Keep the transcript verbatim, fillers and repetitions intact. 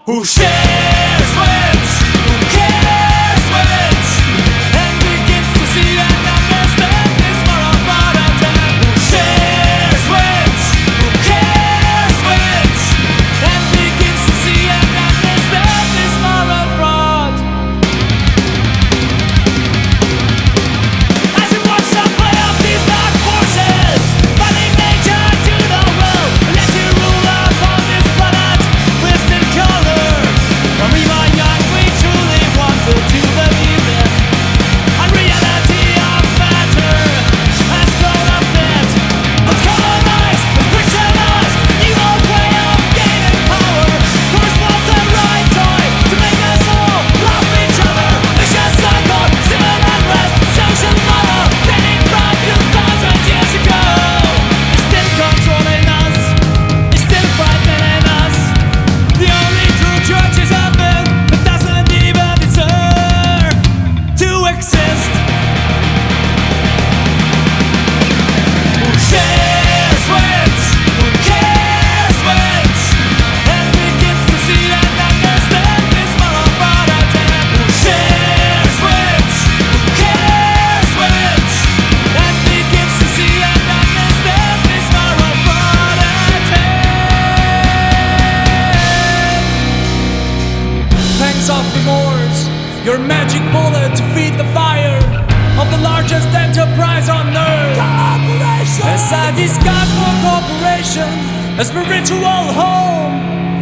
Who shares wins, who cares wins, and begins to see and understand this moral product. Who shares wins, who cares wins, and begins to see and understand this moral fraud. As you watch the play of these dark forces, fighting nature to the will, let you rule upon this planet with in color. When we were young, we truly wanted to believe it. Unreality of matter has grown up dead. But colonized, but Christianized, evil way of gaining power. First want the right time to make us all love each other. Vicious cycle, civil unrest, social model, dating from two thousand years ago. It's still controlling us, it's still frightening us. The only true church is a myth that doesn't even deserve to exist. Who shares wins, who cares wins, and begins to see and understand this moral product. Who shares wins, who cares wins, and begins to see and understand this moral product. Pangs of remorse, your magic bullet to feed the fire of the largest enterprise on earth. As I discuss for corporation, a spiritual home